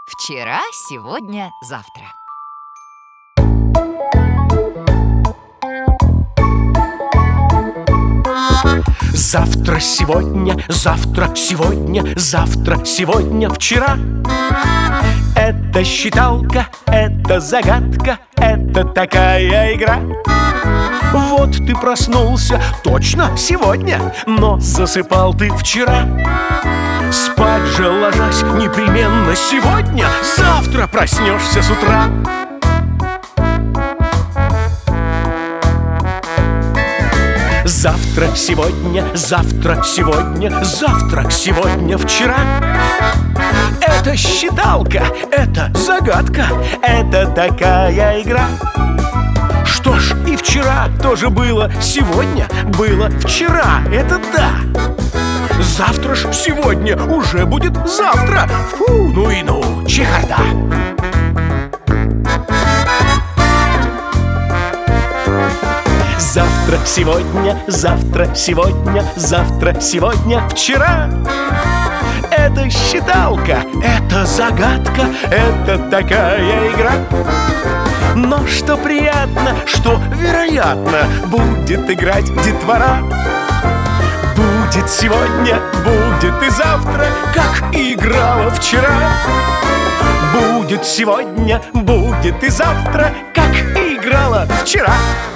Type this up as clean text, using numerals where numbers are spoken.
Вчера, сегодня, завтра. Завтра, сегодня, завтра, сегодня, завтра, сегодня, вчера. Это считалка, это загадка, это такая игра. Вот ты проснулся точно сегодня, но засыпал ты вчера. Спать же ложась непременно сегодня, завтра проснешься с утра. Завтра, сегодня, завтра, сегодня, завтра, сегодня, вчера. Это считалка, это загадка, это такая игра. Что ж, и вчера тоже было, сегодня было вчера, это да. Завтра ж сегодня уже будет завтра. Фу, ну и ну, чехарда. Завтра, сегодня, завтра, сегодня, завтра, сегодня, вчера. Это считалка, это загадка, это такая игра. Но что приятно, что вероятно, будет играть детвора. Будет сегодня, будет и завтра, как и играла вчера. Будет сегодня, будет и завтра, как и играла вчера.